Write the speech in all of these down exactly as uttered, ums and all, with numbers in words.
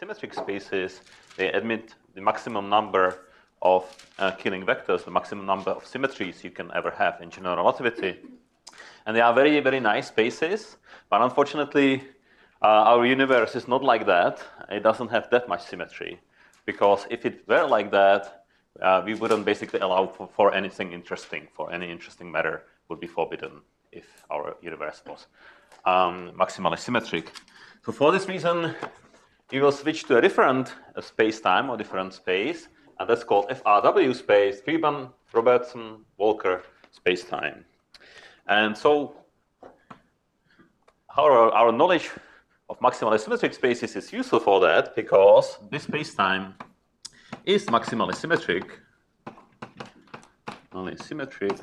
symmetric spaces, they admit the maximum number of uh, killing vectors, the maximum number of symmetries you can ever have in general relativity. And they are very, very nice spaces, but unfortunately, uh, our universe is not like that. It doesn't have that much symmetry, because if it were like that, uh, we wouldn't basically allow for, for anything interesting, for any interesting matter would be forbidden if our universe was um, maximally symmetric. So for this reason, we will switch to a different uh, space-time or different space, and that's called F R W space, Riemann, Robertson, Walker space-time. And so our, our knowledge of maximally symmetric spaces is useful for that, because this space-time is maximally symmetric, only symmetric,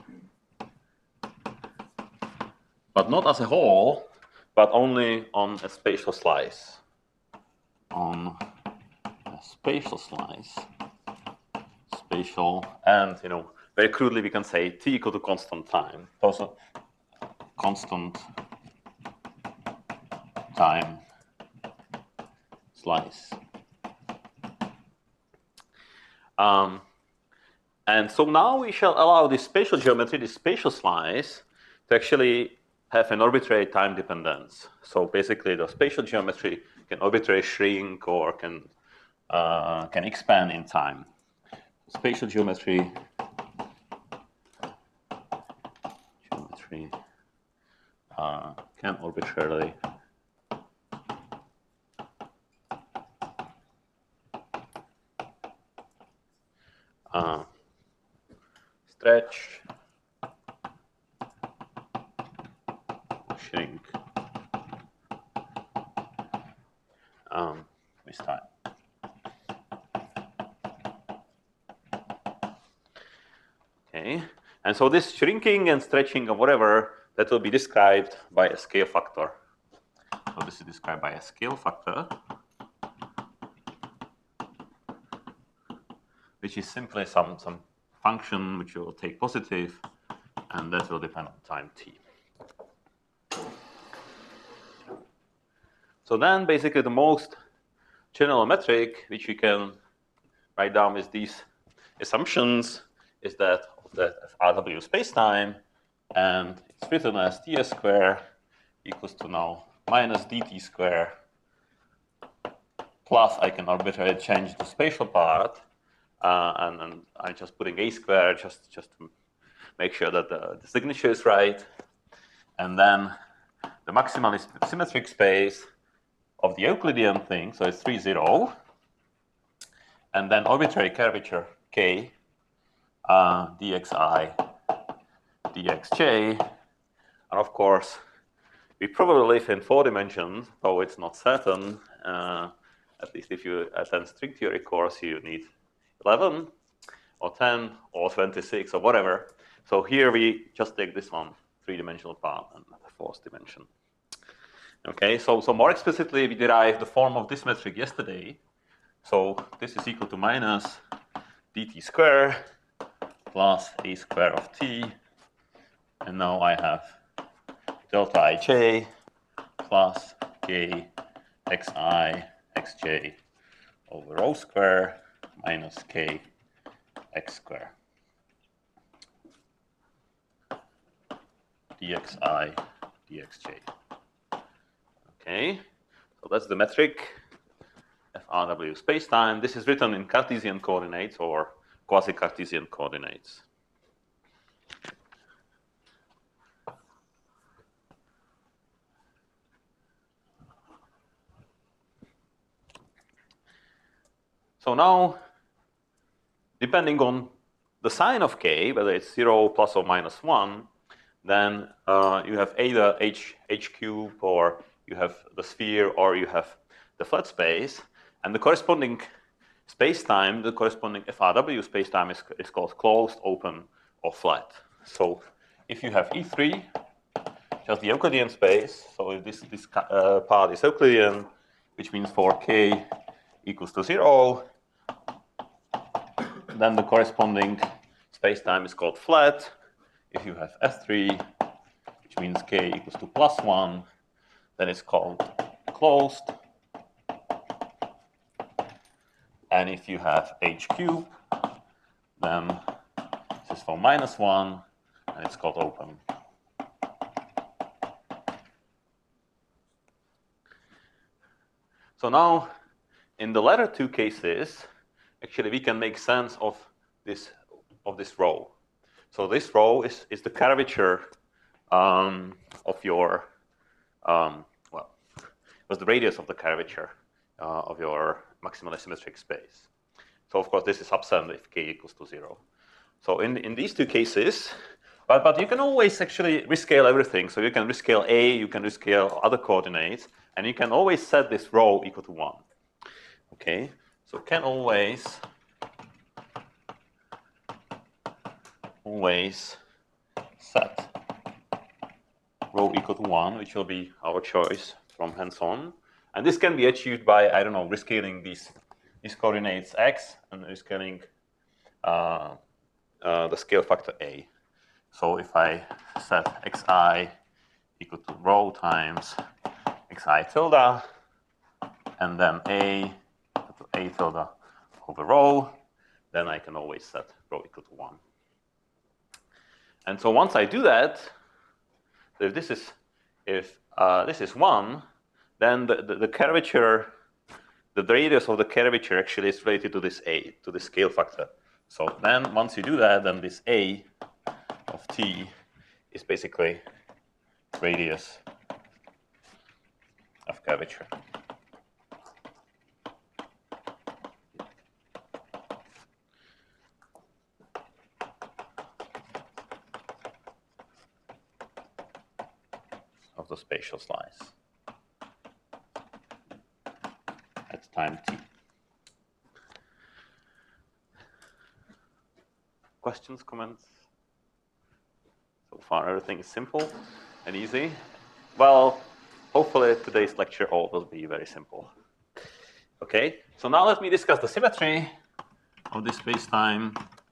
but not as a whole, but only on a spatial slice. On a spatial slice, spatial, and you know, very crudely we can say t equal to constant time. Also, constant time slice. Um, and so now we shall allow this spatial geometry, this spatial slice, to actually have an arbitrary time dependence. So basically, the spatial geometry can arbitrarily shrink or can uh, can expand in time. Spatial geometry, geometry uh, can arbitrarily uh, stretch, shrink um, with time. Okay, and so this shrinking and stretching or whatever, that will be described by a scale factor. So this is described by a scale factor, which is simply some, some function which will take positive, and that will depend on time t. So then basically the most general metric which we can write down with these assumptions is that of that F R W spacetime, and it's written as ds square equals to now minus dt square, plus I can arbitrarily change the spatial part, uh, and, and I'm just putting a square just, just to make sure that the, the signature is right. And then the maximally symmetric space of the Euclidean thing, so it's three, zero, and then arbitrary curvature k, uh, dxi, dxj, and of course, we probably live in four dimensions, though it's not certain. Uh, at least if you attend string theory course, you need eleven, or ten, or twenty-six, or whatever. So here we just take this one, three-dimensional part, and the fourth dimension. Okay, so, so more explicitly, we derived the form of this metric yesterday. So this is equal to minus dt square plus a square of t. And now I have delta ij plus k xi xj over rho square minus k x square dxi dxj. Okay, so that's the metric F R W spacetime. This is written in Cartesian coordinates or quasi-Cartesian coordinates. So now, depending on the sign of k, whether it's zero, plus or minus one, then uh, you have either h, h cube, or you have the sphere, or you have the flat space. And the corresponding space-time, the corresponding F R W space-time is, is called closed, open, or flat. So if you have E three, just the Euclidean space, so if this, this uh, part is Euclidean, which means for k equals to zero, then the corresponding space-time is called flat. If you have S three, which means k equals to plus one, then it's called closed. And if you have h cubed, then this is for minus one, and it's called open. So now, in the latter two cases, actually we can make sense of this of this row. So this row is, is the curvature um, of your, um, well, was the radius of the curvature uh, of your maximally symmetric space. So of course this is subsum if k equals to zero. So in, in these two cases, but, but you can always actually rescale everything. So you can rescale A, you can rescale other coordinates, and you can always set this row equal to one. Okay, so can always, always set row equal to one, which will be our choice from hence on. And this can be achieved by, I don't know, rescaling these, these coordinates x and rescaling uh, uh, the scale factor a. So if I set xi equal to rho times xi tilde, and then a to a tilde over rho, then I can always set rho equal to one. And so once I do that, if this is if uh, this is one, then the, the, the curvature, the radius of the curvature actually is related to this a, to the scale factor. So then once you do that, then this a of t is basically radius of curvature. Of the spatial slice at time t. Questions, comments? So far everything is simple and easy. Well, hopefully today's lecture all will be very simple. Okay, so now let me discuss the symmetry of this space-time.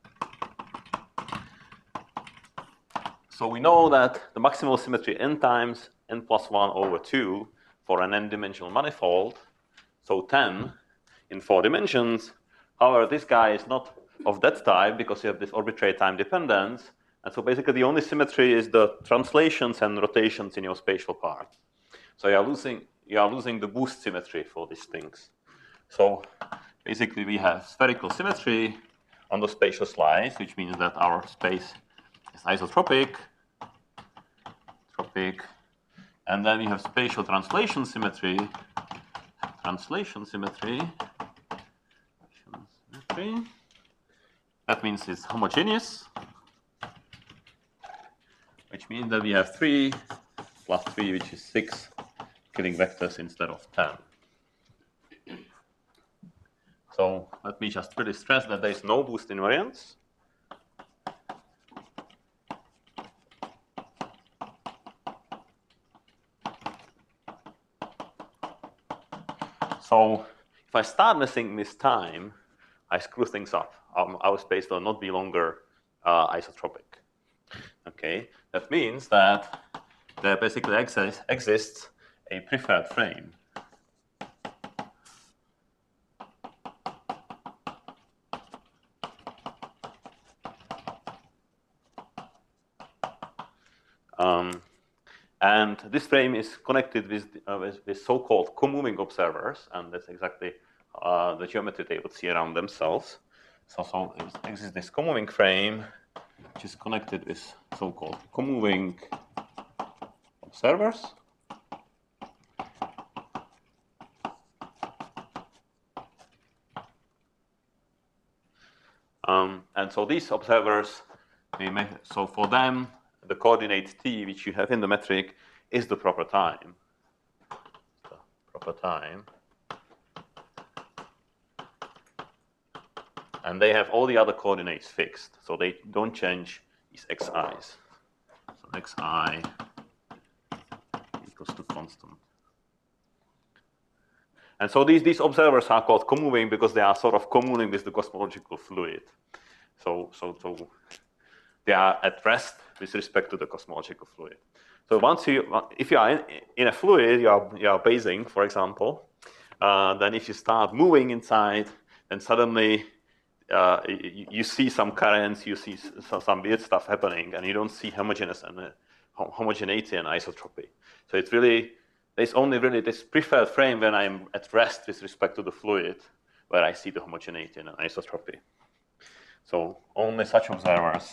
So we know that the maximal symmetry n times n plus one over two for an n-dimensional manifold, so ten in four dimensions. However, this guy is not of that type because you have this arbitrary time dependence. And so basically the only symmetry is the translations and rotations in your spatial part. So you are losing, you are losing the boost symmetry for these things. So basically we have spherical symmetry on the spatial slice, which means that our space is isotropic, tropic, and then we have spatial translation symmetry, translation symmetry, symmetry. That means it's homogeneous, which means that we have three plus three, which is six killing vectors instead of ten. So let me just really stress that there is no boost invariance. So if I start messing with time, I screw things up. Um, our space will not be longer uh, isotropic. Okay, that means that there basically exists, exists a preferred frame. Um, and this frame is connected with, uh, with, with so-called co-moving observers, and that's exactly uh, the geometry they would see around themselves. So, so there exists this co-moving frame, which is connected with so-called co-moving observers. Um, and so these observers, we may, so for them, the coordinate t, which you have in the metric, is the proper time. The proper time. And they have all the other coordinates fixed, so they don't change these xi's. So xi equals to constant. And so these, these observers are called co-moving because they are sort of communing with the cosmological fluid. So, so, so they are at rest with respect to the cosmological fluid. So once you, if you are in, in a fluid, you are, you are basing, for example, uh, then if you start moving inside, then suddenly uh, you, you see some currents, you see some, some weird stuff happening, and you don't see homogeneous and uh, homogeneity and isotropy. So it's really, there's only really this preferred frame when I'm at rest with respect to the fluid, where I see the homogeneity and isotropy. So only such observers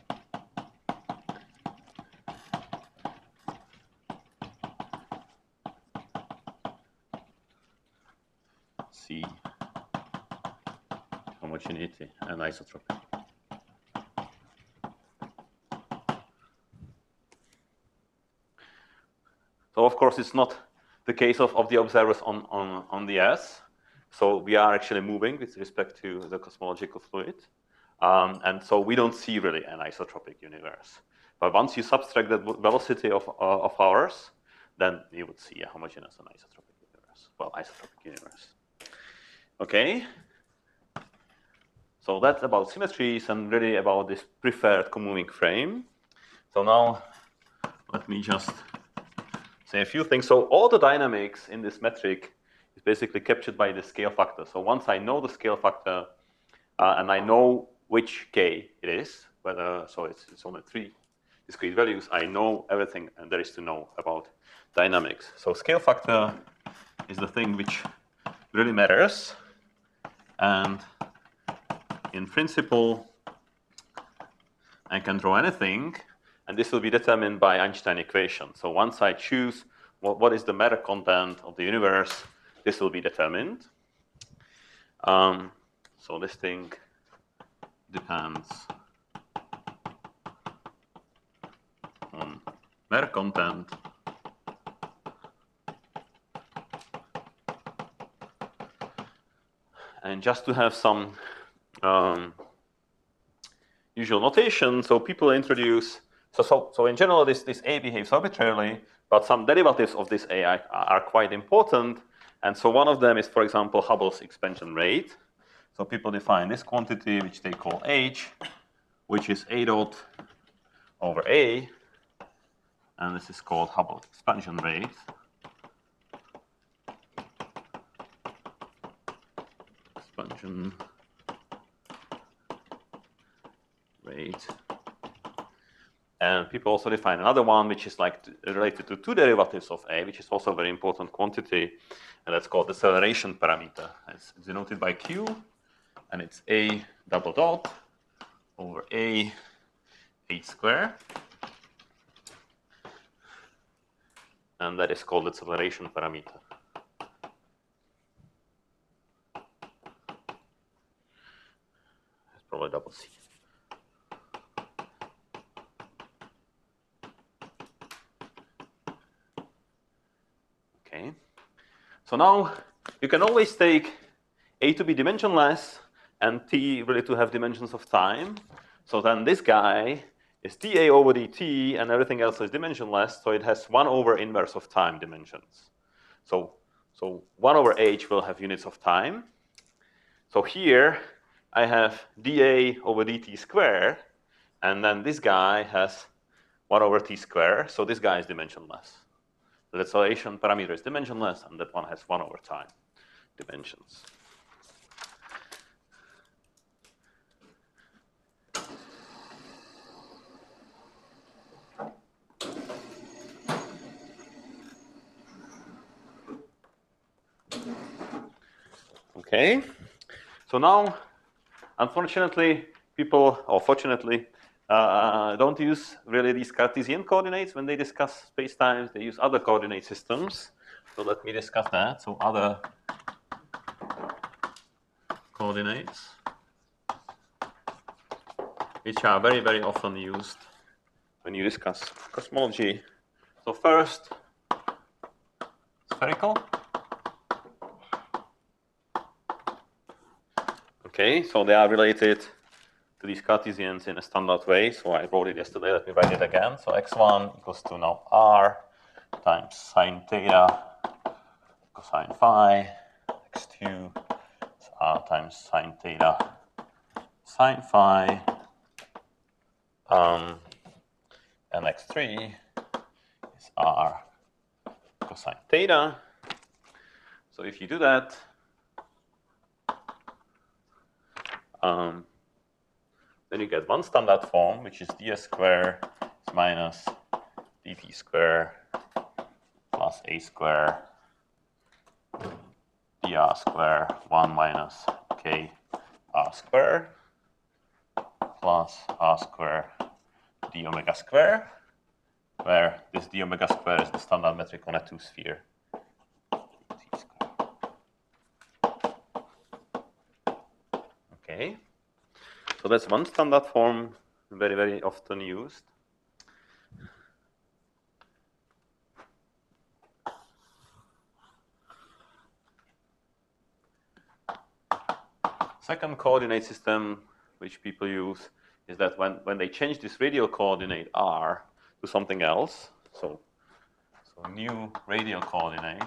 see homogeneity and isotropy. So of course, it's not the case of, of the observers on, on, on the S. So we are actually moving with respect to the cosmological fluid. Um, and so we don't see really an isotropic universe. But once you subtract the velocity of, uh, of ours, then you would see a homogeneous and isotropic universe. Well, isotropic universe. Okay. So that's about symmetries and really about this preferred comoving frame. So now let me just say a few things. So all the dynamics in this metric is basically captured by the scale factor. So once I know the scale factor uh, and I know which k it is, whether so it's, it's only three discrete values, I know everything and there is to know about dynamics. So scale factor is the thing which really matters. And in principle, I can draw anything, and this will be determined by Einstein equation. So once I choose what, what is the matter content of the universe, this will be determined. Um, so this thing depends on matter content and just to have some um, usual notation, so people introduce, so, so, so in general this, this A behaves arbitrarily, but some derivatives of this A are, are quite important. And so one of them is, for example, Hubble's expansion rate. So people define this quantity, which they call H, which is A dot over A, and this is called Hubble expansion rate. Expansion rate. And people also define another one, which is like related to two derivatives of A, which is also a very important quantity, and that's called the acceleration parameter. It's denoted by Q, and it's A double dot over A H square. And that is called the acceleration parameter. It's probably double C. Okay. So now you can always take A to be dimensionless and T really to have dimensions of time. So then this guy is dA over dt, and everything else is dimensionless, so it has one over inverse of time dimensions. So, so one over h will have units of time. So here I have dA over dt squared, and then this guy has one over t squared, so this guy is dimensionless. The acceleration parameter is dimensionless, and that one has one over time dimensions. Okay, so now, unfortunately, people, or fortunately, uh, don't use really these Cartesian coordinates when they discuss spacetimes. They use other coordinate systems. So let me discuss that. So other coordinates, which are very, very often used when you discuss cosmology. So first, spherical. Okay, so they are related to these Cartesians in a standard way. So I wrote it yesterday. Let me write it again. So x one equals to now r times sine theta cosine phi. x two is r times sine theta sine phi. Um, and x three is r cosine theta. So if you do that, Um, then you get one standard form, which is ds square minus dt square plus a square dr square one minus k r square plus r square d omega square, where this d omega square is the standard metric on a two-sphere. Okay, so that's one standard form, very, very often used. Second coordinate system which people use is that when, when they change this radial coordinate r to something else, so, so new radial coordinate,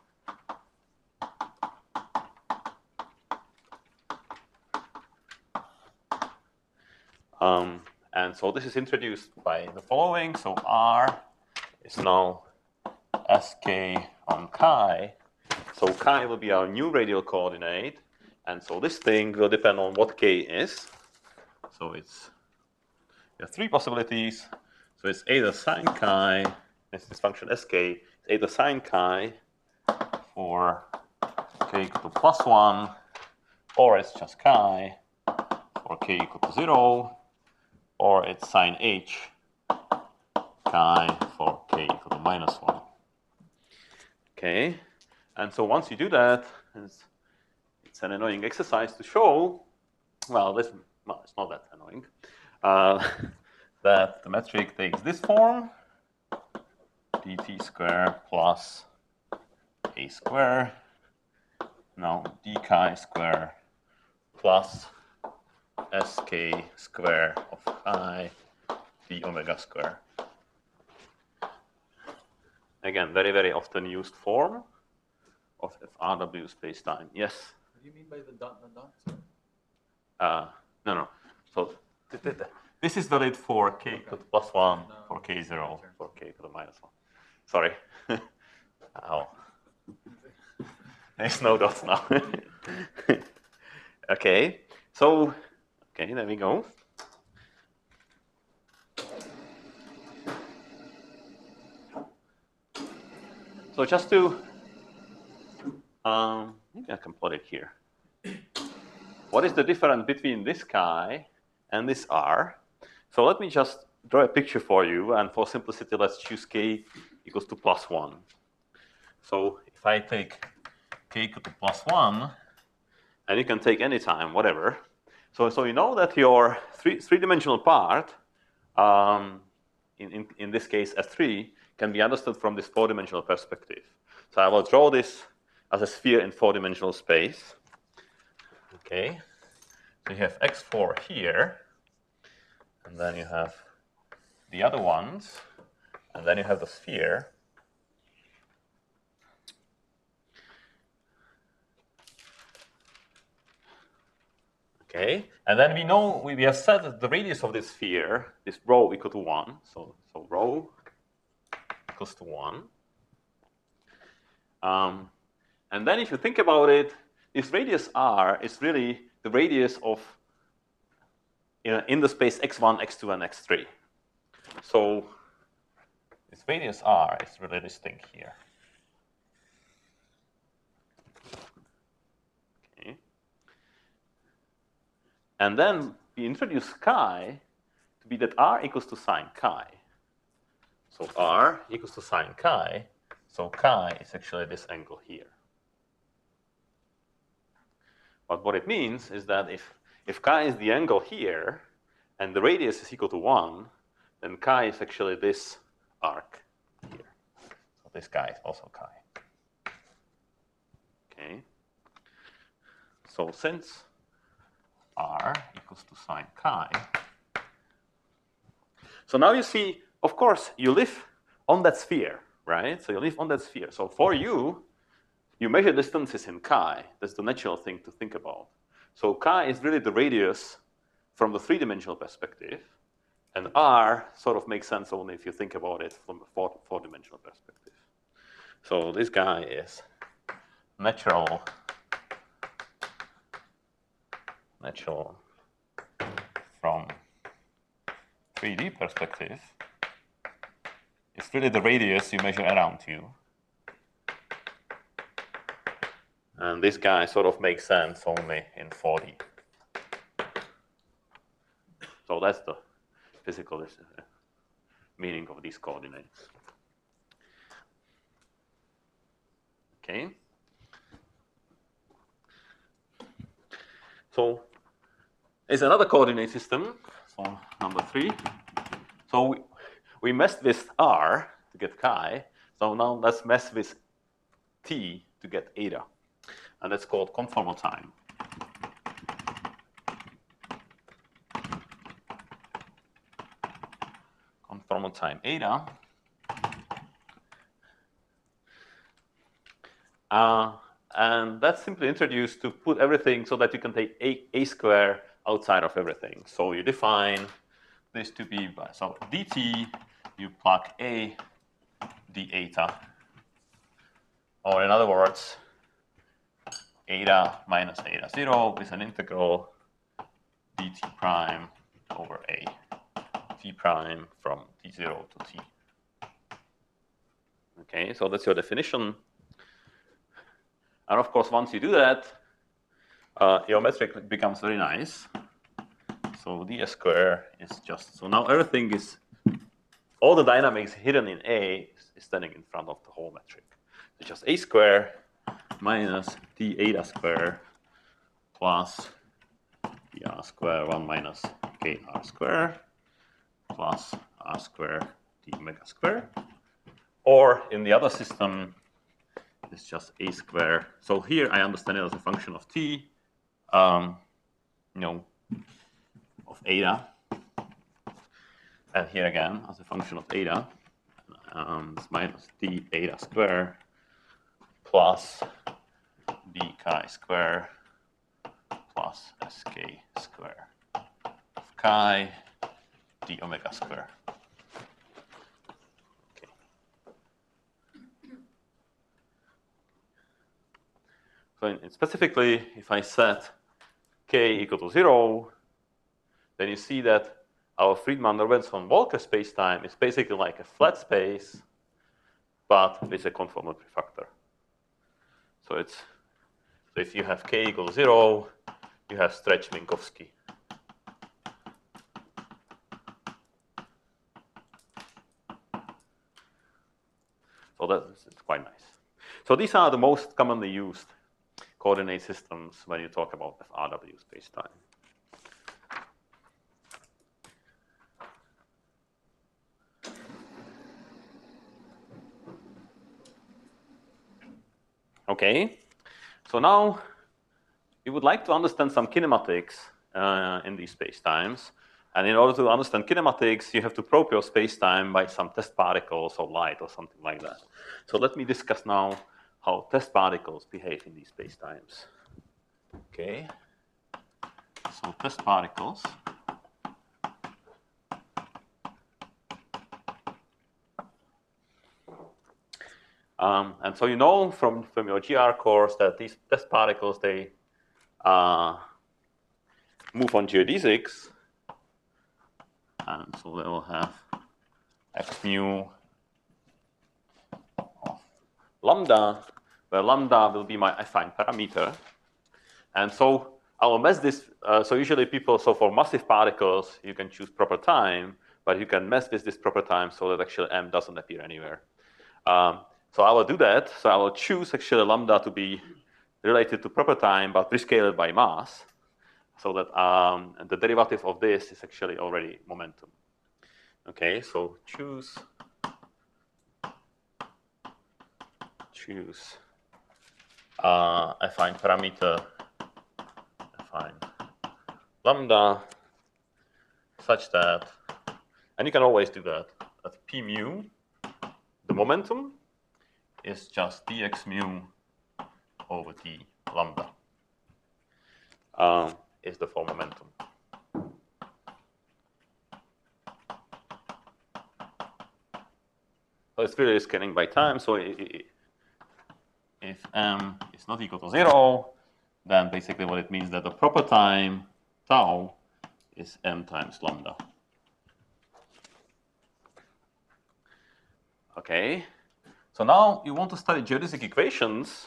um, and so this is introduced by the following. So r is now sk on chi. So chi will be our new radial coordinate, and so this thing will depend on what k is. So it's there are three possibilities. So it's either sine chi, it's this function sk, it's either sine chi for k equal to plus one, or it's just chi for k equal to zero, or it's sine h chi for k equal to minus one. Okay, and so once you do that, it's, it's an annoying exercise to show, well, this, well, it's not that annoying, uh, that the metric takes this form, dt square plus a square, now d chi square plus sk square of chi d omega square. Again, very, very often used form of F R W spacetime. Yes? What do you mean by the dot and the dot? Uh, no, no. So this is valid for k equal to plus one, no, for k zero, for k equal to minus one. Sorry. Oh. There's no dots now. Okay. So, okay, there we go. So just to, um, maybe I can plot it here. What is the difference between this chi and this r? So let me just draw a picture for you, and for simplicity, let's choose k equals to plus one. So if I take k equal to plus one, and you can take any time, whatever. So, so you know that your three, three-dimensional part, um, in, in, in this case S three, can be understood from this four-dimensional perspective. So I will draw this as a sphere in four-dimensional space. Okay, so you have x four here, and then you have the other ones, and then you have the sphere. Okay, and then we know, we have said that the radius of this sphere, this rho equal to one, so, so rho equals to one. Um, and then if you think about it, this radius r is really the radius of, you know, in the space x one, x two, and x three. So this radius r is really this thing here. Okay. And then we introduce chi to be that r equals to sine chi. So r equals to sine chi. So chi is actually this angle here. But what it means is that if, if chi is the angle here, and the radius is equal to one, then chi is actually this arc here. So this guy is also chi. Okay. So since r equals to sine chi, so now you see, of course, you live on that sphere, right? So you live on that sphere. So for you, you measure distances in chi. That's the natural thing to think about. So chi is really the radius from the three-dimensional perspective, and r sort of makes sense only if you think about it from a four, four-dimensional perspective. So this guy is natural, actual from three D perspective is really the radius you measure around you. And this guy sort of makes sense only in four D. So that's the physical meaning of these coordinates. Okay. So there's another coordinate system, so number three. So we, we messed with R to get chi. So now let's mess with T to get eta. And that's called conformal time. Conformal time eta. Uh, and that's simply introduced to put everything so that you can take a, a square outside of everything. So you define this to be by, so dt, you plug a d eta. Or in other words, eta minus eta zero with an integral dt prime over a t prime from t zero to t. Okay, so that's your definition. And of course, once you do that, uh, your metric becomes very nice. So ds square is just, so now everything is, all the dynamics hidden in A is standing in front of the whole metric. It's just a square minus d eta square plus d r square one minus k r square plus r square d omega square. Or in the other system, it's just a square. So here I understand it as a function of t, um, you know, of eta. And here again, as a function of eta, um, it's minus d eta square plus d chi square plus sk square of chi d omega square. Okay. So in, specifically, if I set k equal to zero, then you see that our Friedmann-Robinson-Walker spacetime is basically like a flat space, but with a conformal prefactor. So it's so if you have k equals zero, you have stretch Minkowski. So that's it's quite nice. So these are the most commonly used coordinate systems when you talk about F R W spacetime. Okay, so now you would like to understand some kinematics uh, in these spacetimes. And in order to understand kinematics, you have to probe your spacetime by some test particles or light or something like that. So let me discuss now how test particles behave in these spacetimes. Okay, so test particles. Um, and so you know from, from your G R course that these test particles, they uh, move on geodesics. And so they will have x mu of lambda, where lambda will be my affine parameter. And so I will mess this. Uh, so usually people, so for massive particles, you can choose proper time, but you can mess with this proper time so that actually m doesn't appear anywhere. Um, So I will do that. So I will choose actually lambda to be related to proper time, but rescaled by mass, so that um, the derivative of this is actually already momentum. Okay, so choose choose uh, affine parameter, affine lambda, such that, and you can always do that, that p mu, the momentum, is just dx mu over d lambda, um, is the full momentum. So it's really scaling by time. So if m is not equal to zero, then basically what it means that the proper time tau is m times lambda. Okay, so now you want to study geodesic equations.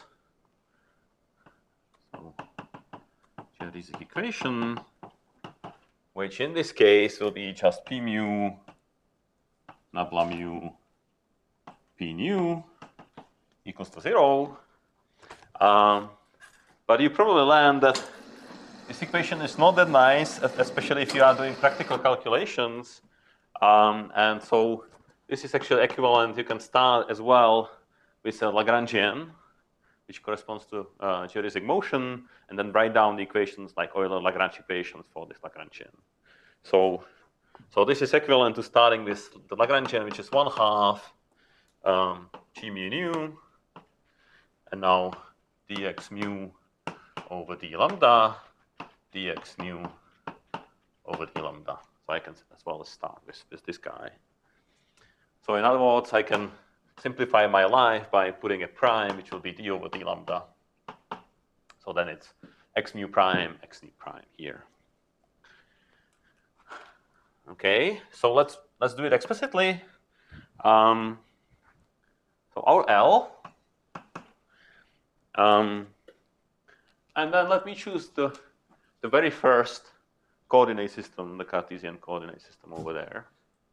So geodesic equation, which in this case will be just p mu nabla mu p nu equals to zero. Um, but you probably learned that this equation is not that nice, especially if you are doing practical calculations. Um, and so this is actually equivalent. You can start as well with a Lagrangian, which corresponds to uh, geodesic motion, and then write down the equations like Euler-Lagrange equations for this Lagrangian. So, so this is equivalent to starting with the Lagrangian, which is one half um, g mu nu, and now dx mu over d lambda, dx mu over d lambda. So I can as well start with, with this guy. So in other words, I can simplify my life by putting a prime, which will be d over d lambda. So then it's x mu prime, x nu prime here. Okay, so let's let's do it explicitly. Um, so our L, um, and then let me choose the the very first coordinate system, the Cartesian coordinate system over there.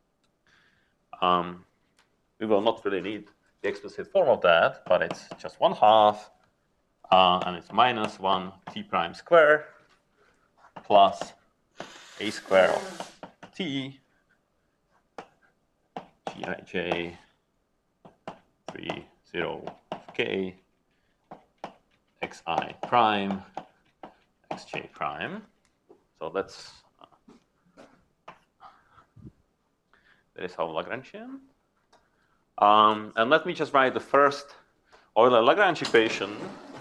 Um, we will not really need the explicit form of that, but it's just one half, uh, and it's minus one t prime square plus a square of t gij three zero k xi prime xj prime. So that's uh, that is our Lagrangian. Um, and let me just write the first Euler-Lagrange equation.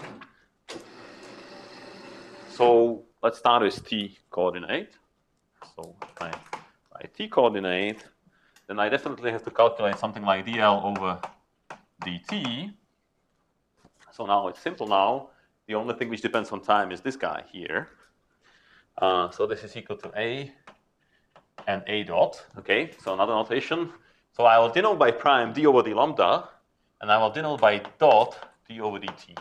So let's start with t coordinate. So if I write t coordinate, then I definitely have to calculate something like dl over dt. So now it's simple now. The only thing which depends on time is this guy here. Uh, so this is equal to a and a dot. Okay, so another notation. So I will denote by prime d over d lambda, and I will denote by dot d over dt.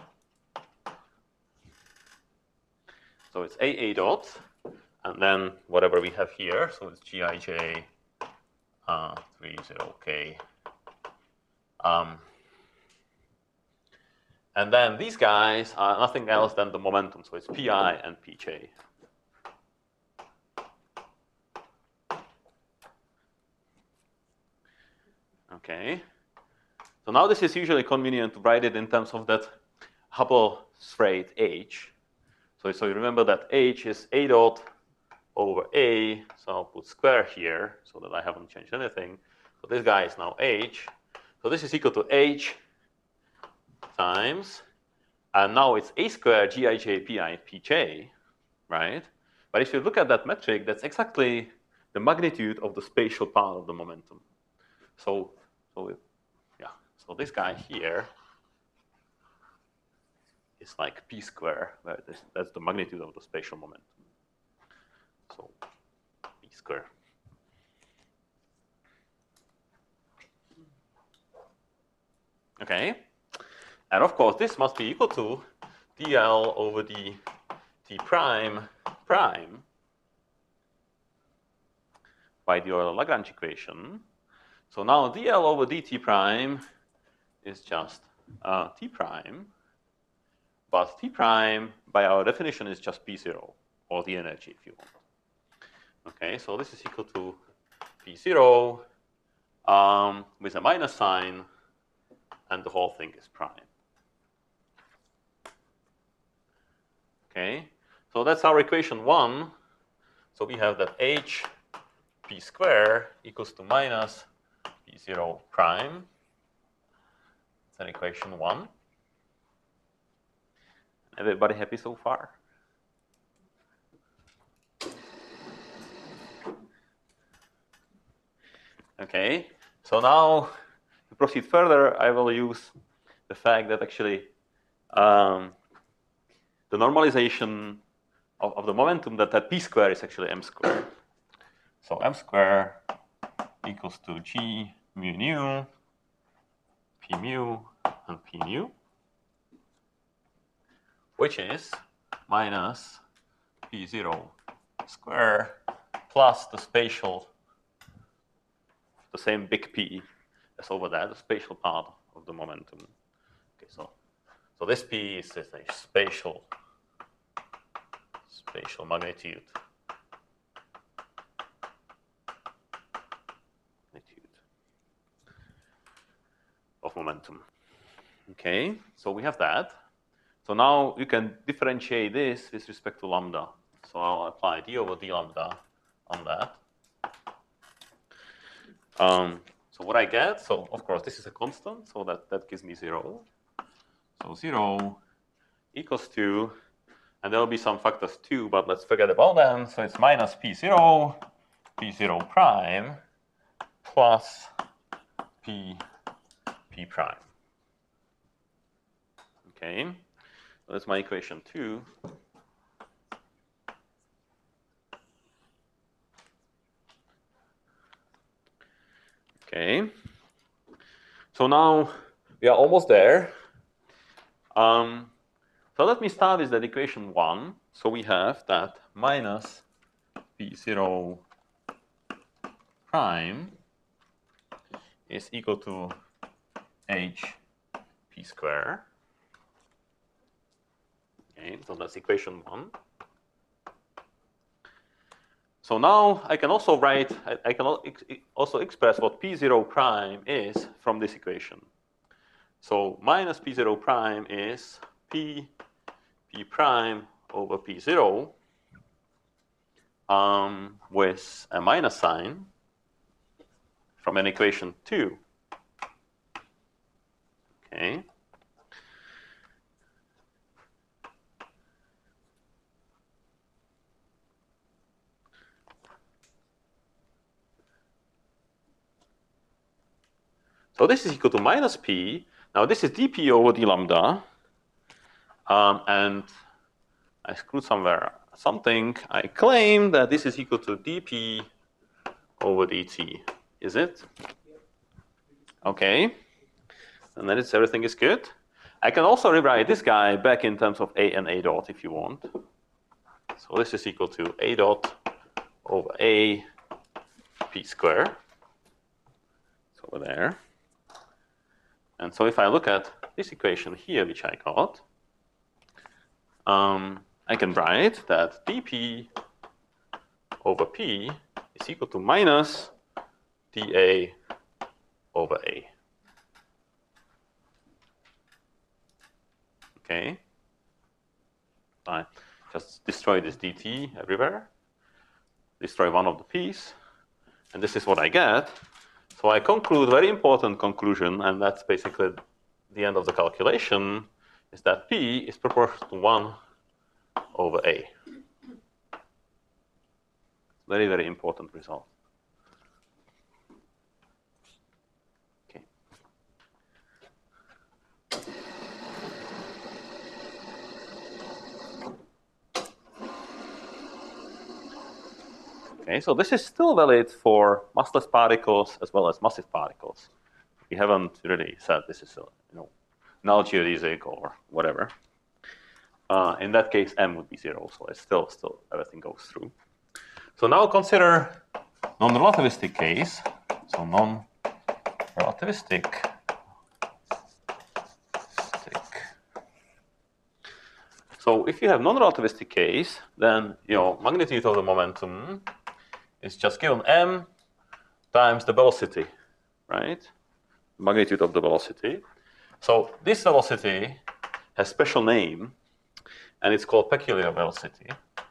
So it's a a dot, and then whatever we have here. So it's gij uh, three zero k. Um, and then these guys are nothing else than the momentum. So it's pi and pj. Okay. So now this is usually convenient to write it in terms of that Hubble rate h. So, so you remember that h is a dot over a. So I'll put square here so that I haven't changed anything. So this guy is now h. So this is equal to h times, and now it's a squared gij pi pj, right? But if you look at that metric, that's exactly the magnitude of the spatial part of the momentum. So, so yeah, so this guy here is like p squared, where this, that's the magnitude of the spatial momentum. So p squared. Okay, and of course this must be equal to dl over d t prime prime by the Euler-Lagrange equation. So now dl over dt prime is just uh, t prime, but t prime by our definition is just p zero, or the energy if you want. Okay, so this is equal to p zero um, with a minus sign, and the whole thing is prime. Okay, so that's our equation one. So we have that h p squared equals to minus p zero prime. It's an equation one. Everybody happy so far? Okay, so now to proceed further, I will use the fact that actually um, the normalization of, of the momentum, that that p square is actually m squared. So m squared equals to g mu nu, p mu, and p nu, which is minus p zero square plus the spatial, the same big P as over there, the spatial part of the momentum. Okay, so so this P is a spatial spatial magnitude. magnitude of momentum. Okay, so we have that. So now you can differentiate this with respect to lambda. So I'll apply d over d lambda on that. Um, so what I get, so of course this is a constant, so that, that gives me zero. So zero equals two, and there will be some factors too, but let's forget about them. So it's minus p zero, p zero prime, plus p, p prime. Okay, so that's my equation two. Okay, so now we are almost there. Um, so let me start with that equation one. So we have that minus p zero prime is equal to h p square. Okay, so that's equation one. So now I can also write, I, I can also express what p zero prime is from this equation. So minus p zero prime is p, p prime over p zero um, with a minus sign from an equation two. Okay. So this is equal to minus p. Now this is dp over d lambda. Um, and I screwed somewhere something. I claim that this is equal to dp over dt. Is it? Okay. And then it's, everything is good. I can also rewrite this guy back in terms of a and a dot if you want. So this is equal to a dot over a p square. It's over there. And so if I look at this equation here, which I got, um, I can write that dp over p is equal to minus dA over a. Okay. I just destroy this dt everywhere, destroy one of the p's, and this is what I get. So I conclude very important conclusion, and that's basically the end of the calculation, is that P is proportional to one over A. Very, very important result. Okay. Okay, so this is still valid for massless particles as well as massive particles. We haven't really said this is a, you know, null geodesic or whatever. Uh, in that case, m would be zero, so it's still, still everything goes through. So now consider non-relativistic case. So non-relativistic. So if you have non-relativistic case, then your magnitude of the momentum is just given m times the velocity, right? Magnitude of the velocity. So this velocity has special name, and it's called peculiar velocity.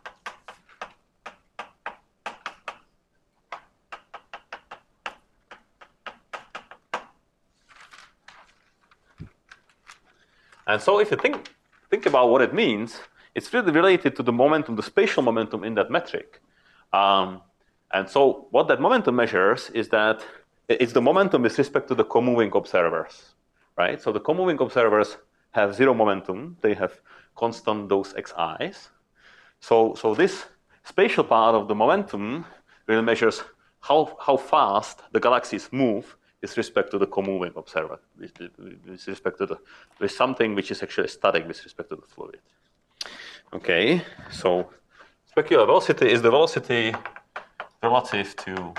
And so if you think, think about what it means, it's really related to the momentum, the spatial momentum in that metric. Um, and so what that momentum measures is that it's the momentum with respect to the co-moving observers, right? So the co-moving observers have zero momentum. They have constant dose xi's. So, so this spatial part of the momentum really measures how, how fast the galaxies move with respect to the co-moving observer, with, with respect to the, with something which is actually static with respect to the fluid. Okay, so specular velocity is the velocity relative to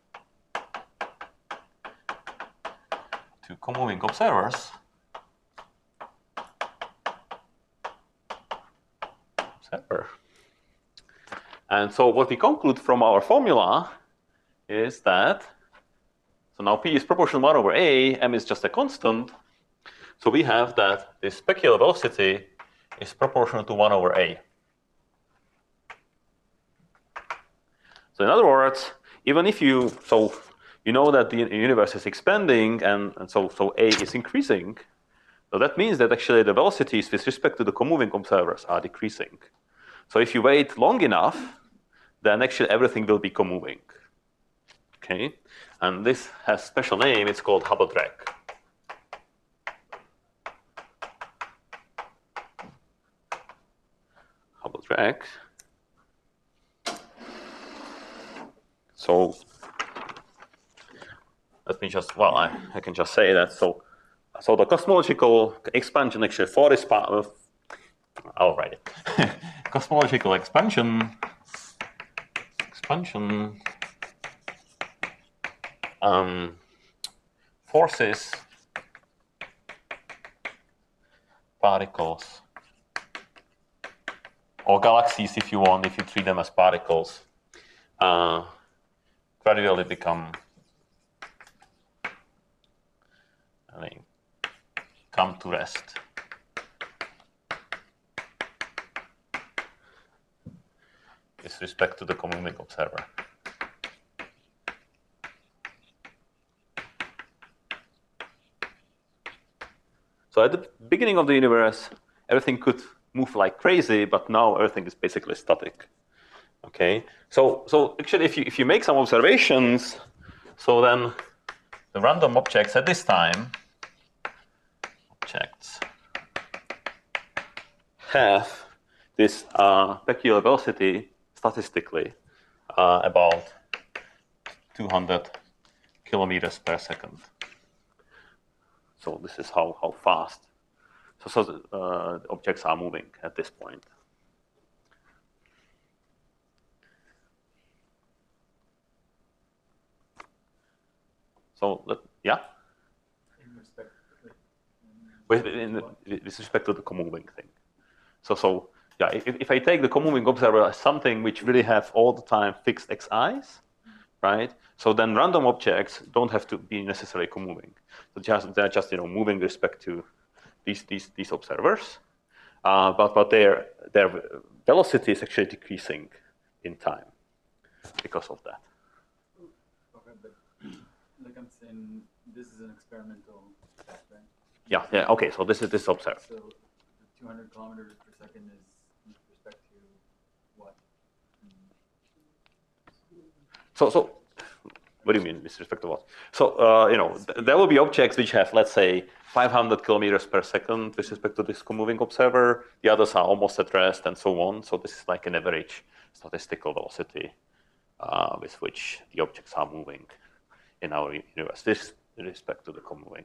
to co-moving observers. Observer. And so what we conclude from our formula is that, so now P is proportional one over A, M is just a constant. So we have that the specular velocity is proportional to one over A. So in other words, even if you, so you know that the universe is expanding and, and so, so A is increasing, so that means that actually the velocities with respect to the co-moving observers are decreasing. So if you wait long enough, then actually everything will be co-moving. Okay, and this has a special name, it's called Hubble drag. Hubble drag. So let me just, well, I, I can just say that. So, so the cosmological expansion actually for this part of, I'll write it. Cosmological expansion, expansion um, forces particles, or galaxies if you want, if you treat them as particles, uh, gradually become, I mean, come to rest. With respect to the co-moving observer. So at the beginning of the universe, everything could move like crazy, but now everything is basically static. Okay, so so actually, if you if you make some observations, so then the random objects at this time, objects have this uh, peculiar velocity statistically uh, about two hundred kilometers per second. So this is how how fast. So so the, uh, the objects are moving at this point. So, yeah? In respect, with, in, with respect to the co-moving thing. So, so yeah, if, if I take the co-moving observer as something which really have all the time fixed xi's, right? So then random objects don't have to be necessarily co-moving. So just, they're just, you know, moving with respect to these, these, these observers. Uh, but but their, their velocity is actually decreasing in time because of that. okay, but like I'm saying, this is an experimental test, right? Yeah, yeah, okay, so this is this observer. So the two hundred kilometers per second is with respect to what? So, so what do you mean with respect to what? So, uh, you know, th there will be objects which have, let's say, five hundred kilometers per second with respect to this co-moving observer. The others are almost at rest and so on. So this is like an average statistical velocity uh, with which the objects are moving in our universe. This with respect to the co-moving.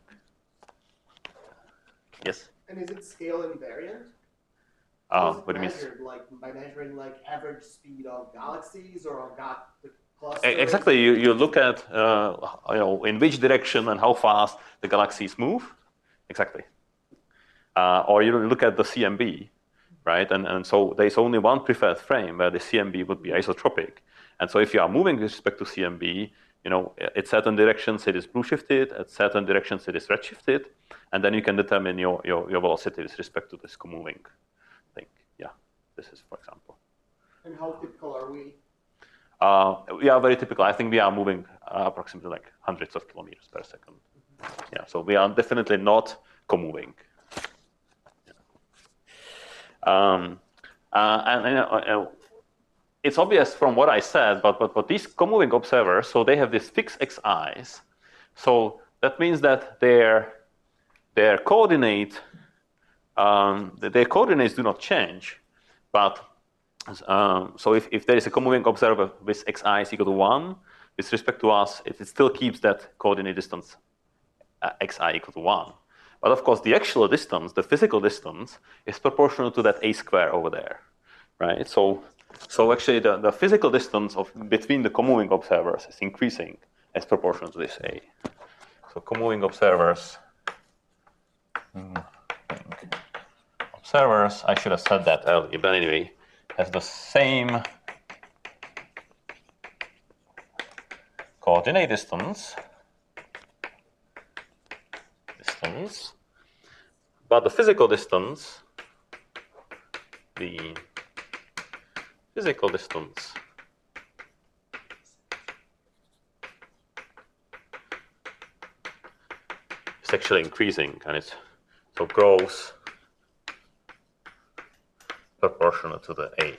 Yes? And is it scale invariant? Uh, How is it what do you mean? measured? Like by measuring like average speed of galaxies or of got the clusters? E- Exactly. You, you look at uh, you know in which direction and how fast the galaxies move. Exactly. Uh, or you look at the C M B, right? And and so there's only one preferred frame where the C M B would be isotropic. And so if you are moving with respect to C M B, you know, at certain directions it is blue shifted, at certain directions it is red shifted, and then you can determine your your, your velocity with respect to this co-moving thing. Yeah, this is for example. And how typical are we? Uh, we are very typical. I think we are moving uh, approximately like hundreds of kilometers per second. Yeah, so we are definitely not co-moving. Yeah. Um, uh, and and uh, it's obvious from what I said, but but but these co-moving observers, so they have these fixed xi's. So that means that their their coordinate um, their coordinates do not change, but Um, so if, if there is a comoving observer with xi is equal to one, with respect to us, it, it still keeps that coordinate distance uh, xi equal to one. But of course, the actual distance, the physical distance, is proportional to that a square over there, right? So, so actually, the, the physical distance of between the comoving observers is increasing as proportional to this a. So, comoving observers, mm, observers. I should have said that earlier, but anyway, has the same coordinate distance. Distance. But the physical distance, the physical distance is actually increasing, and it so grows proportional to the a.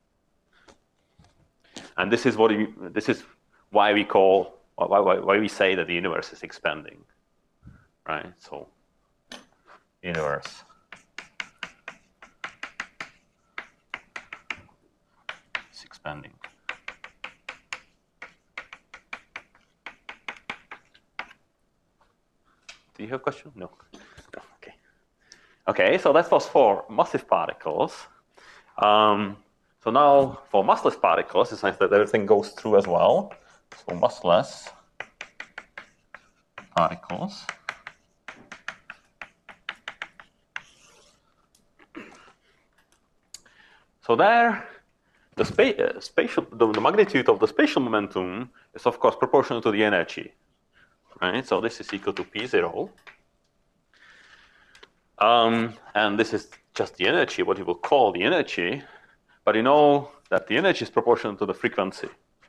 And this is what we, this is why we call why, why, why we say that the universe is expanding, right? So universe is expanding. Do you have a question? No. No. Okay. Okay. So that was for massive particles. Um, so now for massless particles, it's nice that everything goes through as well. So massless particles. So there, the, spa uh, spatial, the, the magnitude of the spatial momentum is of course proportional to the energy, right? So this is equal to P zero. Um, and this is just the energy, what you will call the energy. But you know that the energy is proportional to the frequency.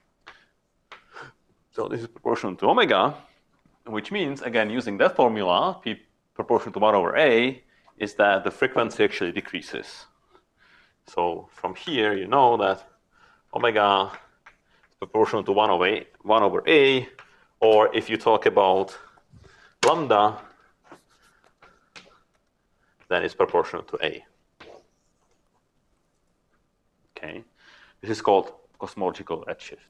So this is proportional to omega, which means, again, using that formula, P proportional to one over A, is that the frequency actually decreases. So from here, you know that omega is proportional to one over A, one over A, or if you talk about lambda, then it's proportional to A. Okay, this is called cosmological redshift.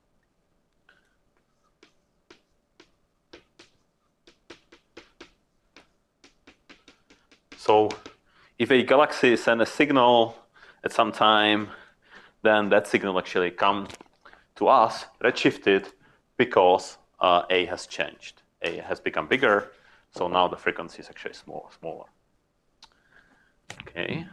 So if a galaxy sends a signal at some time, then that signal actually comes to us redshifted because uh, A has changed. A has become bigger, so now the frequency is actually small, smaller. Okay.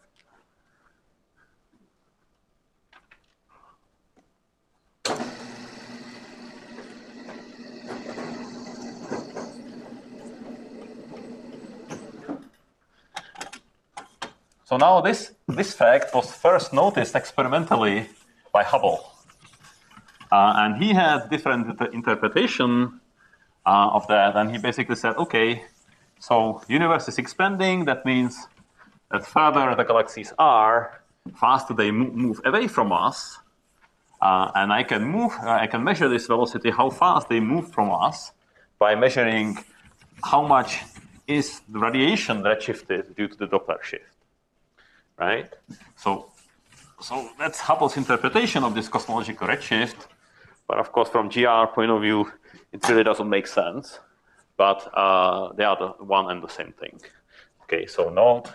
So now this, this fact was first noticed experimentally by Hubble. Uh, and he had different interpretation uh, of that. And he basically said, okay, so universe is expanding. That means that further the galaxies are, faster they move away from us. Uh, and I can move, uh, I can measure this velocity, how fast they move from us, by measuring how much is the radiation redshifted due to the Doppler shift. Right? So, so that's Hubble's interpretation of this cosmological redshift. But of course, from G R point of view, it really doesn't make sense. But uh, they are the one and the same thing. Okay, so note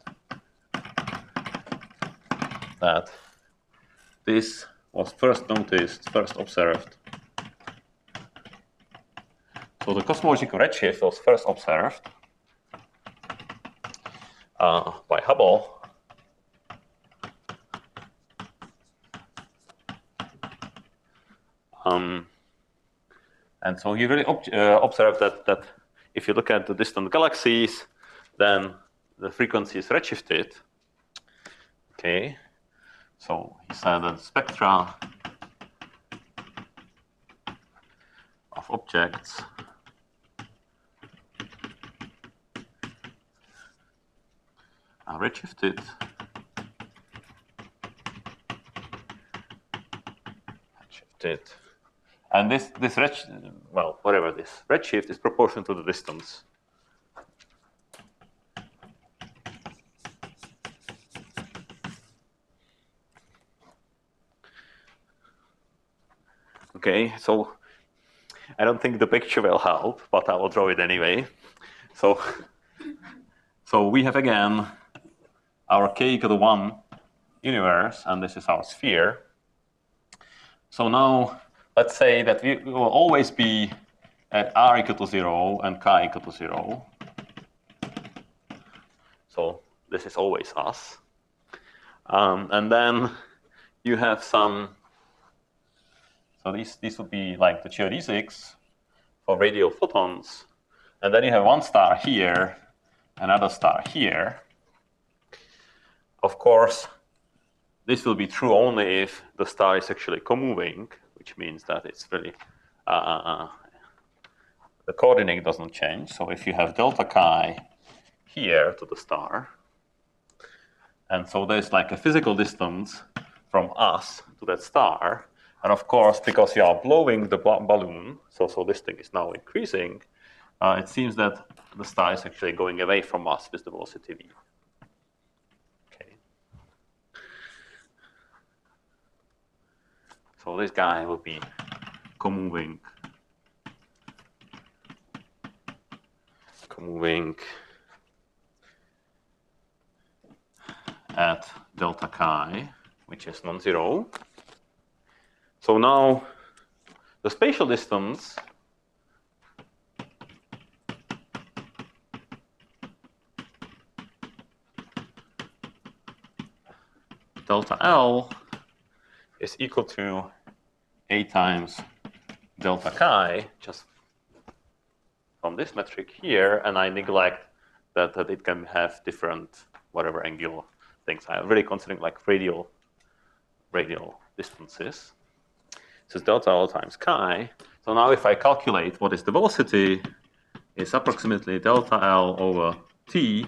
that this was first noticed, first observed. So the cosmological redshift was first observed uh, by Hubble. Um, and so he really ob uh, observed that, that if you look at the distant galaxies, then the frequency is redshifted. Okay, so he said that spectra of objects are redshifted. Redshifted. And this, this red, well, whatever this, redshift is proportional to the distance. Okay, so I don't think the picture will help, but I will draw it anyway. So, so we have again our k equal to one universe, and this is our sphere. So now let's say that we will always be at r equal to zero and k equal to zero. So this is always us. Um, and then you have some, so these, these would be like the geodesics for radial photons. And then you have one star here, another star here. Of course, this will be true only if the star is actually co-moving, which means that it's really, uh, the coordinate doesn't change. So if you have delta chi here to the star, and so there's like a physical distance from us to that star. And of course, because you are blowing the balloon, so, so this thing is now increasing, uh, it seems that the star is actually going away from us with the velocity v. Okay. So this guy will be co-moving, co-moving at delta chi, which is non-zero. So now the spatial distance delta L is equal to A times delta chi, just from this metric here, and I neglect that, that it can have different whatever angular things. I'm really considering like radial, radial distances. This is delta L times chi. So now if I calculate what is the velocity, it's approximately delta L over t.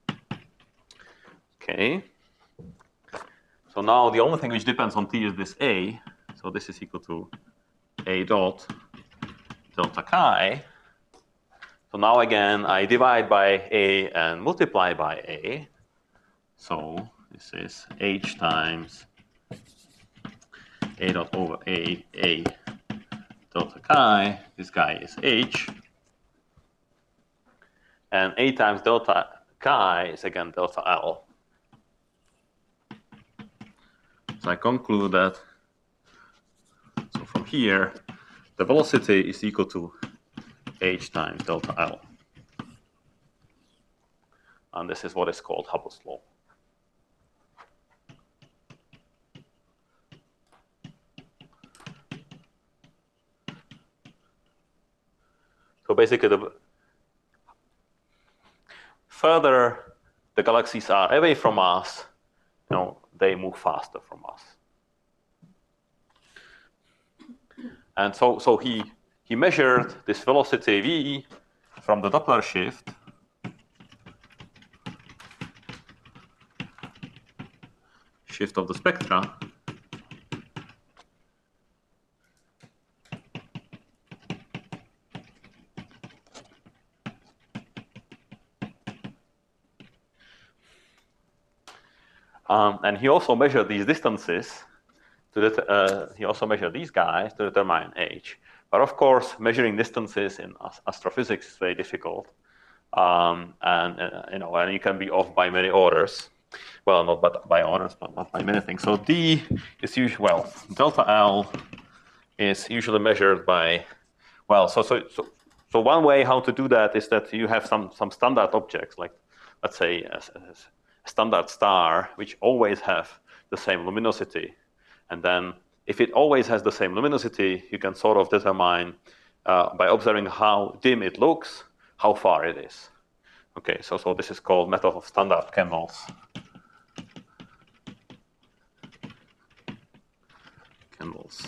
Okay. So now the only thing which depends on t is this a. So this is equal to a dot delta chi. So now again, I divide by a and multiply by a. So this is h times a dot over a, a delta chi. This guy is h. And a times delta chi is again delta L. So I conclude that, so from here, the velocity is equal to h times delta L. And this is what is called Hubble's law. So basically, the further the galaxies are away from us, you know, they move faster from us. And so, so he, he measured this velocity v from the Doppler shift shift of the spectra. Um, and he also measured these distances. To det uh, he also measured these guys to determine h. But of course, measuring distances in astrophysics is very difficult, um, and uh, you know, and you can be off by many orders. Well, not but by orders, but not by many things. So d is usually, well, delta L is usually measured by, well, so so so so one way how to do that is that you have some some standard objects, like let's say a, a standard star, which always have the same luminosity. And then if it always has the same luminosity, you can sort of determine uh, by observing how dim it looks, how far it is. Okay, so, so this is called method of standard candles. Candles.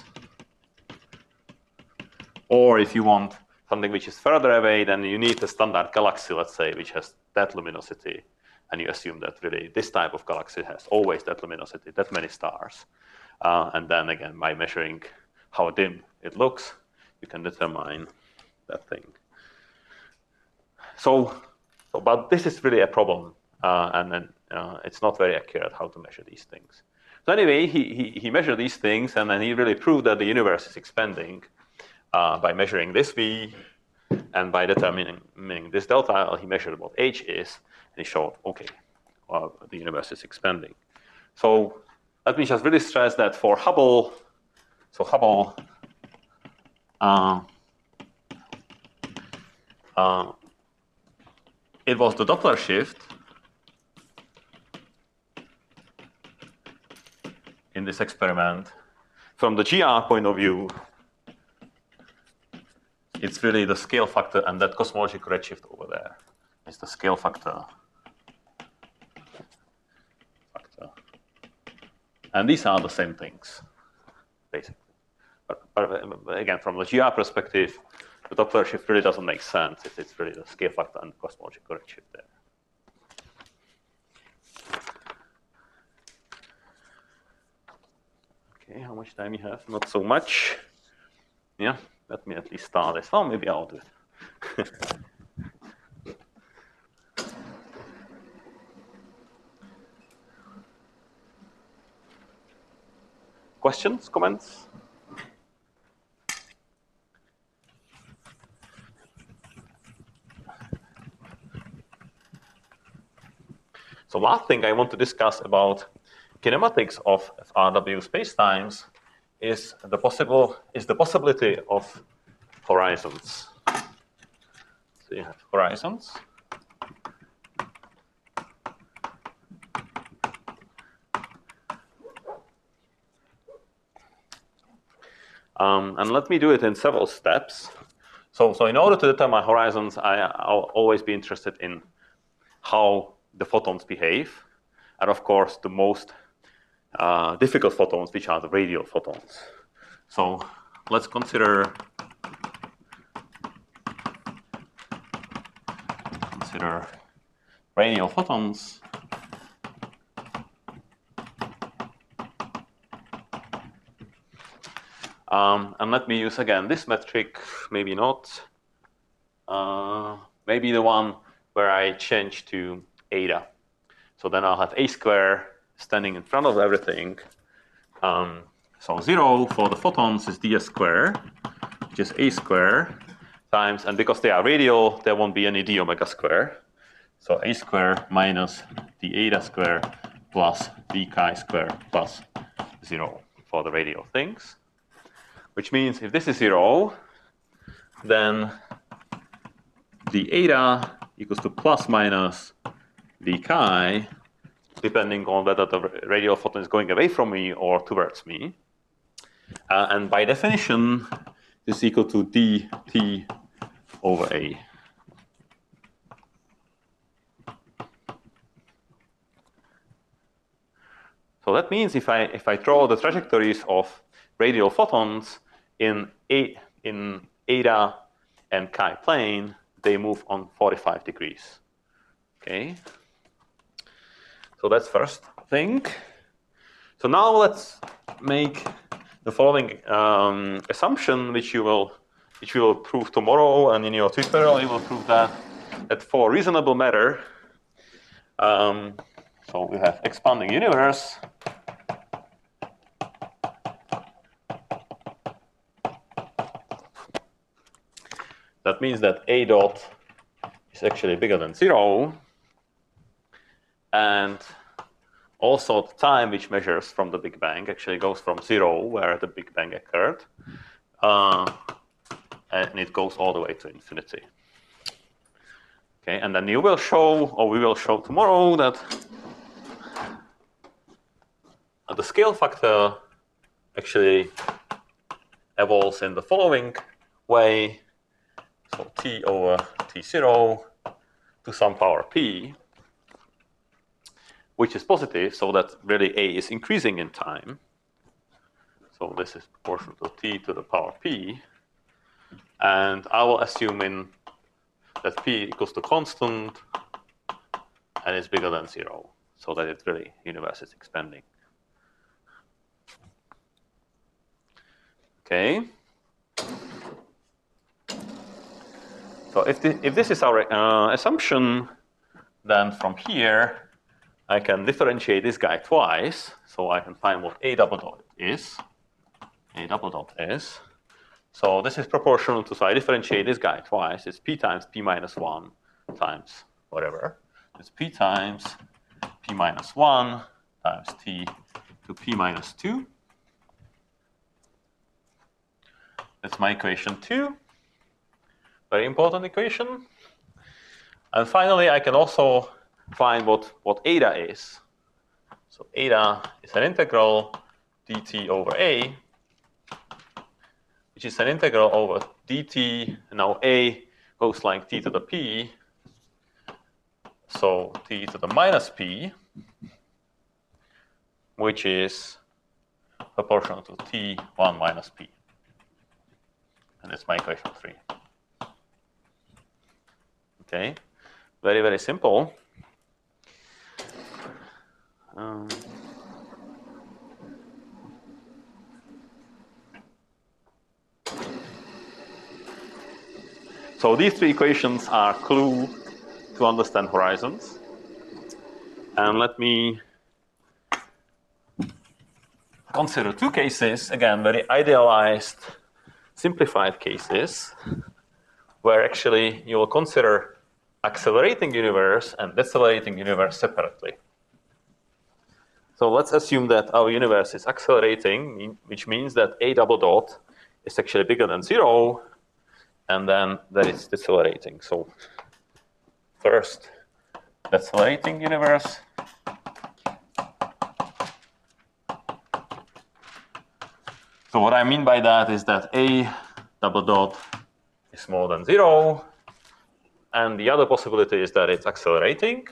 Or if you want something which is further away, then you need a standard galaxy, let's say, which has that luminosity. And you assume that really this type of galaxy has always that luminosity, that many stars. Uh, and then again, by measuring how dim it looks, you can determine that thing. So, so but this is really a problem, uh, and then uh, it's not very accurate how to measure these things. So anyway, he, he, he measured these things, and then he really proved that the universe is expanding uh, by measuring this V, and by determining this delta, he measured what h is, and he showed, okay, well, the universe is expanding. So let me just really stress that for Hubble, so Hubble, uh, uh, it was the Doppler shift in this experiment. From the G R point of view, it's really the scale factor, and that cosmological redshift over there is the scale factor. factor. And these are the same things, basically. But, but again, from the G R perspective, the Doppler shift really doesn't make sense. It's, it's really the scale factor and the cosmological redshift there. Okay, how much time you have? Not so much. Yeah, let me at least start this. Oh, maybe I'll do it. Questions, comments? So last thing I want to discuss about kinematics of R W spacetimes is the possible is the possibility of horizons. So you have horizons. Um, and let me do it in several steps. So, so in order to determine horizons, I, I'll always be interested in how the photons behave, and of course the most uh, difficult photons, which are the radial photons. So let's consider consider radial photons. Um, and let me use again this metric, maybe not, uh, maybe the one where I change to eta. So then I'll have a square standing in front of everything. Um, so zero for the photons is ds square, which is a square times, and because they are radial, there won't be any d omega square. So a square minus d eta square plus d chi square plus zero for the radial things. Which means if this is zero, then the eta equals to plus minus d chi, depending on whether the radial photon is going away from me or towards me. Uh, and by definition, this is equal to dt over a. So that means if I if I draw the trajectories of radial photons in a in eta and chi plane, they move on forty-five degrees. Okay. So that's first thing. So now let's make the following um, assumption, which you will which you will prove tomorrow, and in your tutorial you will prove that that for reasonable matter, um, so we have expanding universe. That means that a dot is actually bigger than zero, and also the time which measures from the Big Bang actually goes from zero, where the Big Bang occurred, uh, and it goes all the way to infinity. Okay, and then you will show, or we will show tomorrow, that the scale factor actually evolves in the following way. So t over t zero to some power p, which is positive, so that really a is increasing in time. So this is proportional to t to the power p. And I will assume in that p equals to constant and is bigger than zero, so that it really, universe is expanding. Okay. So if, the, if this is our uh, assumption, then from here I can differentiate this guy twice, so I can find what A double dot is. A double dot is. So this is proportional to, so I differentiate this guy twice. It's P times P minus one times whatever. It's P times P minus one times T to P minus two. That's my equation two. Very important equation. And finally, I can also find what, what eta is. So eta is an integral dt over a, which is an integral over dt. Now a goes like t to the p, so t to the minus p, which is proportional to t one minus p. And that's my equation three. Okay, very, very simple. Um, so these three equations are clue to understand horizons. And let me consider two cases, again, very idealized, simplified cases, where actually you will consider accelerating universe and decelerating universe separately. So let's assume that our universe is accelerating, which means that a double dot is actually bigger than zero, and then that it's decelerating. So first, decelerating universe. So what I mean by that is that a double dot is smaller than zero, and the other possibility is that it's accelerating.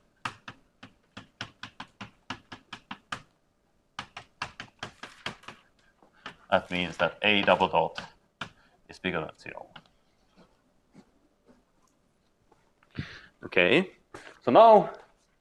That means that a double dot is bigger than zero. Okay, so now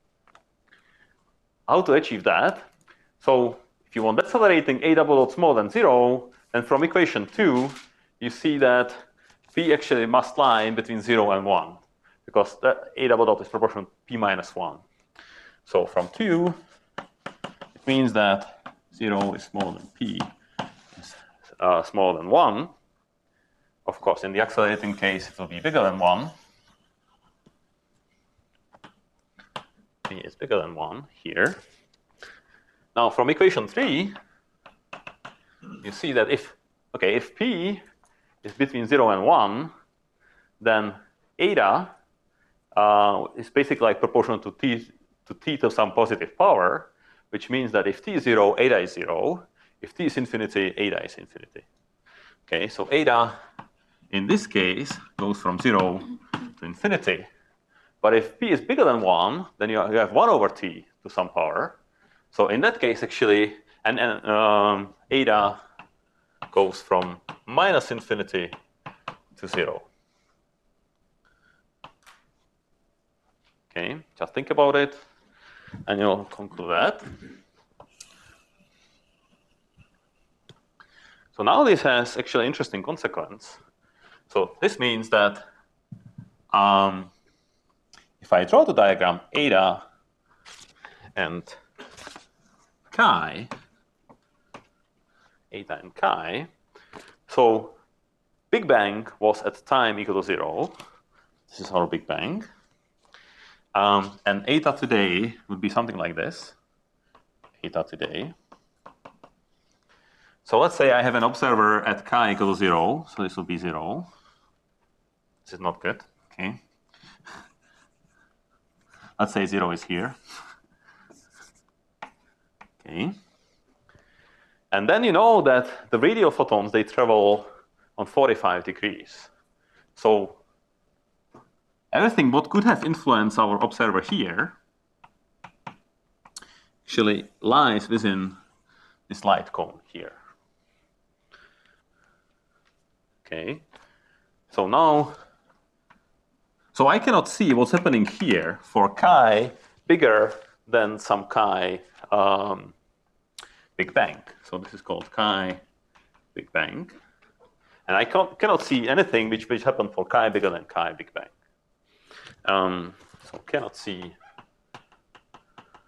how to achieve that? So if you want decelerating a double dot smaller than zero, then from equation two, you see that p actually must lie in between zero and one, because that a double dot is proportional to p minus one. So from two, it means that zero is smaller than p. Uh, smaller than one. Of course, in the accelerating case, it will be bigger than one. P is bigger than one here. Now, from equation three, you see that if, okay, if P is between zero and one, then eta uh, is basically like proportional to t to t to some positive power, which means that if t is zero, eta is zero. If t is infinity, eta is infinity. Okay, so eta in this case goes from zero to infinity. But if p is bigger than one, then you have one over t to some power. So in that case, actually, and, and um, eta goes from minus infinity to zero. Okay, just think about it, and you'll conclude that. So now this has actually an interesting consequence. So this means that um, if I draw the diagram eta and chi, eta and chi, so Big Bang was at time equal to zero. This is our Big Bang. Um, and eta today would be something like this. Eta today. So let's say I have an observer at chi equal to zero, so this will be zero. This is not good, okay. Let's say zero is here. Okay. And then you know that the radial photons, they travel on forty-five degrees. So everything what could have influenced our observer here actually lies within this light cone here. Okay, so now, so I cannot see what's happening here for chi bigger than some chi um, Big Bang. So this is called chi Big Bang. And I can't, cannot see anything which, which happened for chi bigger than chi Big Bang. Um, so cannot see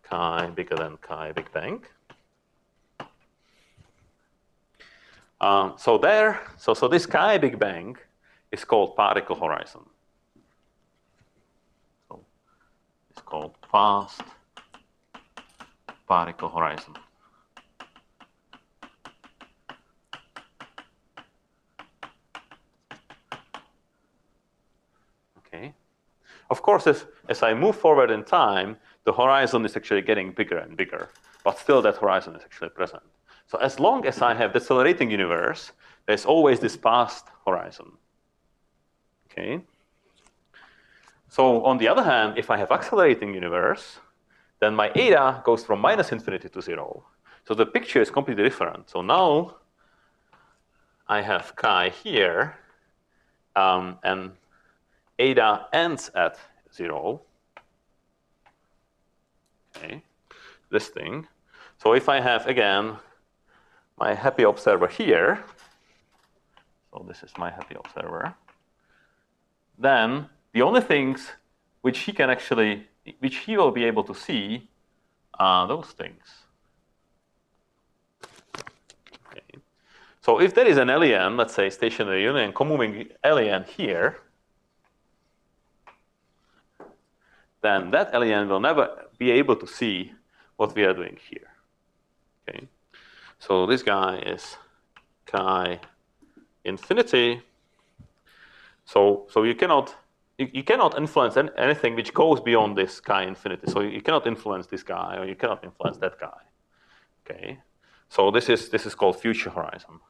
chi bigger than chi Big Bang. Um, so there, so, so this chi Big Bang is called particle horizon. So it's called fast particle horizon. Okay. Of course, if, as I move forward in time, the horizon is actually getting bigger and bigger, but still that horizon is actually present. So as long as I have decelerating universe, there's always this past horizon. Okay. So on the other hand, if I have accelerating universe, then my eta goes from minus infinity to zero. So the picture is completely different. So now I have chi here, um, and eta ends at zero. Okay, this thing. So if I have, again, my happy observer here, so this is my happy observer, then the only things which he can actually, which he will be able to see are those things. Okay. So if there is an alien, let's say stationary alien, co-moving alien here, then that alien will never be able to see what we are doing here. Okay. So this guy is chi infinity. So, so you cannot you, you cannot influence any, anything which goes beyond this chi infinity. So you cannot influence this guy, or you cannot influence that guy. Okay. So this is this is called future horizon.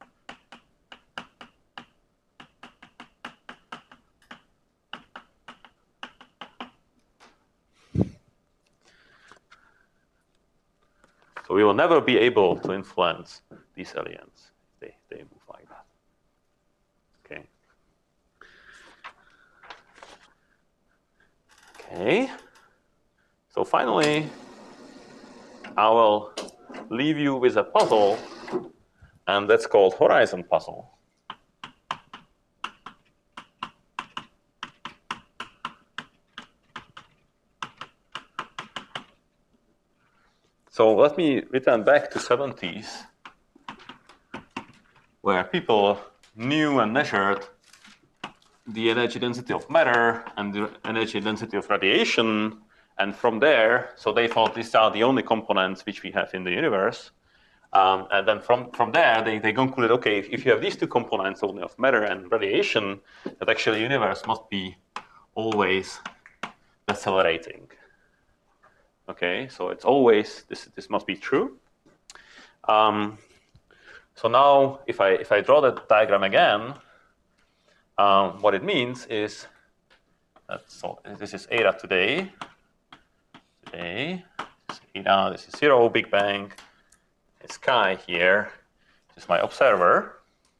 So we will never be able to influence these aliens if they, they move like that. Okay. Okay. So finally, I will leave you with a puzzle, and that's called horizon puzzle. So let me return back to seventies, where people knew and measured the energy density of matter and the energy density of radiation. And from there, so they thought these are the only components which we have in the universe. Um, and then from, from there, they, they concluded, okay, if, if you have these two components only of matter and radiation, that actually the universe must be always decelerating. Okay, so it's always, this, this must be true. Um, so now, if I, if I draw that diagram again, um, what it means is that, so this is eta today. Today, this is eta, this is zero, Big Bang. It's chi here. This is my observer,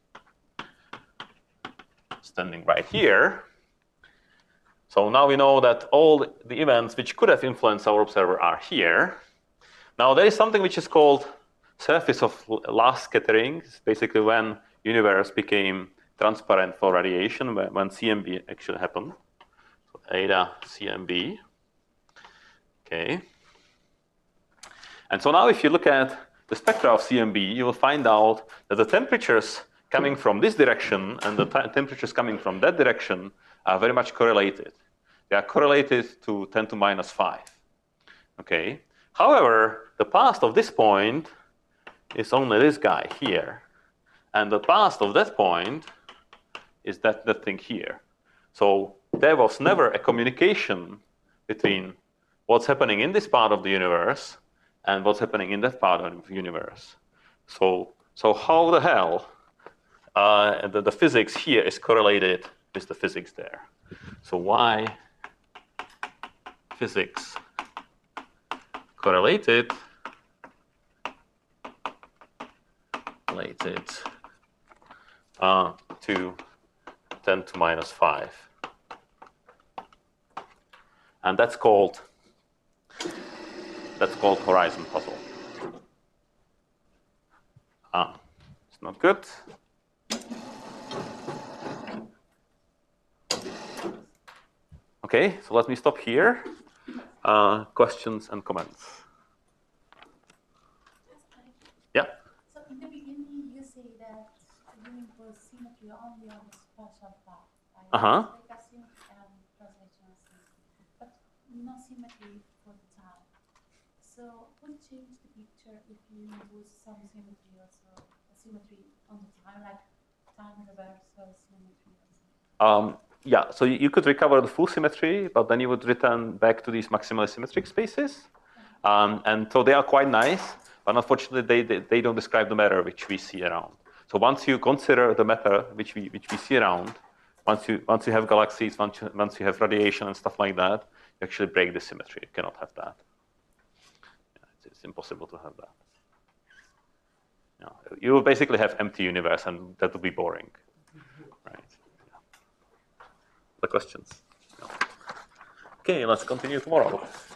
standing right here. So now we know that all the events which could have influenced our observer are here. Now there is something which is called surface of last scattering. It's basically when universe became transparent for radiation, when C M B actually happened. So eta C M B. Okay. And so now if you look at the spectra of C M B, you will find out that the temperatures coming from this direction and the temperatures coming from that direction are very much correlated. They are correlated to ten to minus five. Okay. However, the past of this point is only this guy here. And the past of that point is that, that thing here. So there was never a communication between what's happening in this part of the universe and what's happening in that part of the universe. So, so how the hell uh, the, the physics here is correlated with the physics there? So why physics correlated related uh, to ten to minus five. And that's called that's called horizon puzzle. Ah, it's not good. Okay, so let me stop here. Uh, questions and comments. doing the symmetry only on the spatial part. Like Uh-huh. data symmetry and translational symmetry, but no symmetry for the time. So would it change the picture if you use some symmetry also, symmetry on the time, like time reversal symmetry or something? Um, yeah, so you you could recover the full symmetry, but then you would return back to these maximally symmetric spaces. Um, and so they are quite nice, but unfortunately they, they, they don't describe the matter which we see around. So once you consider the matter which we, which we see around, once you, once you have galaxies, once you, once you have radiation and stuff like that, you actually break the symmetry. You cannot have that. Yeah, it's, it's impossible to have that. Yeah, you will basically have empty universe, and that would be boring. Right? Yeah. The questions? No. Okay, let's continue tomorrow.